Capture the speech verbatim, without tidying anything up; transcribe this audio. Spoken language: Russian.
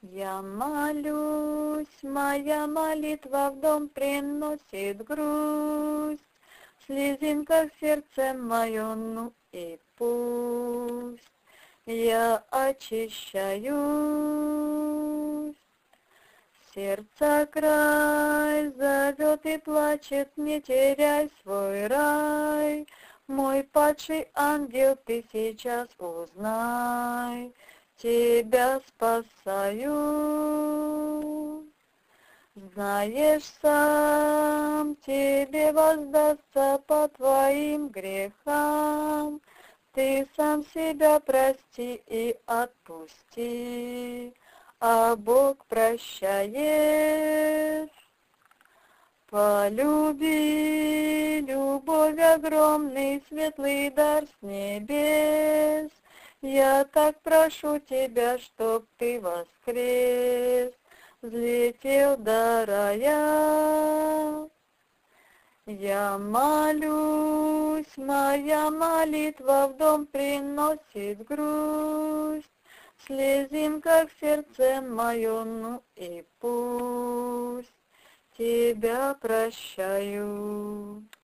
Я молюсь, моя молитва в дом приносит грусть, слезинка в сердце мое, ну и пусть. Я очищаюсь, сердце край зовет и плачет, не теряй свой рай. Мой падший ангел, ты сейчас узнай, тебя спасаю. Знаешь сам, тебе воздастся по твоим грехам. Ты сам себя прости и отпусти, а Бог прощает. Полюби, любовь огромный, светлый дар с небес. Я так прошу тебя, чтоб ты воскрес, взлетел до рая. Я молюсь, моя молитва в дом приносит грусть, слезинка в сердце мое, ну и пусть. Тебя прощаю.